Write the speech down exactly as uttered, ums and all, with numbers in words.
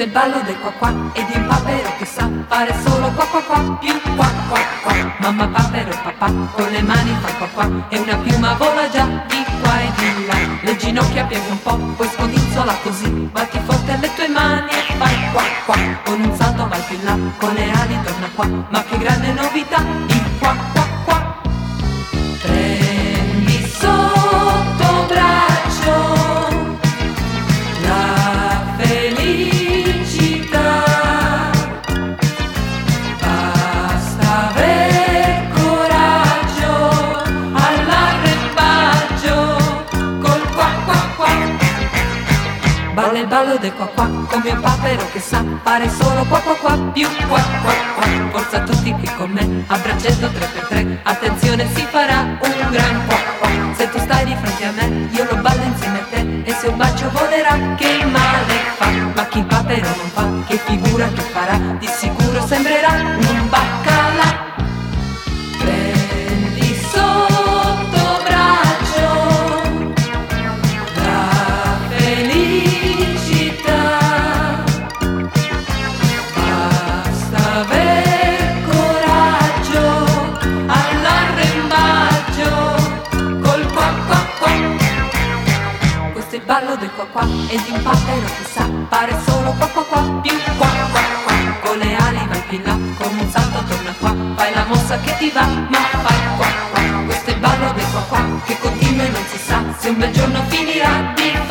il ballo del qua qua e di un papero che sa fare solo qua qua qua più qua qua qua. Mamma papero e papà con le mani fa qua qua e una piuma vola già di qua e di là. Le ginocchia piega un po', poi scodinzola così, batti forte alle tue mani e fai qua qua. Con un salto vai più in là, con le ali torna qua, ma che grande novità, il qua qua qua. Prendi sotto braccio la felicità, basta aver coraggio all'arrembaggio col qua qua qua. Balla il ballo del qua qua con mio papero che sa fare solo qua qua qua più qua qua qua. Forza tutti qui con me, a braccetto tre per tre, attenzione si farà un gran qua qua. Se tu stai di fronte a me, io lo ballo insieme a te, e se un bacio volerà che male fa. Ma chi il papero non fa, che figura che farà, di sicuro sembrerà un baccalà. Prendi sotto braccio la felicità, basta aver coraggio all'arrembaggio col qua qua qua. Questo è il ballo del qua qua e di un papero che sa fare solo qua qua qua più qua qua qua. Con le ali vai più in là, con un salto torna qua, fai la mossa che ti va, ma fai qua qua. Questo è il ballo del qua qua che continua e non si sa se un bel giorno finirà di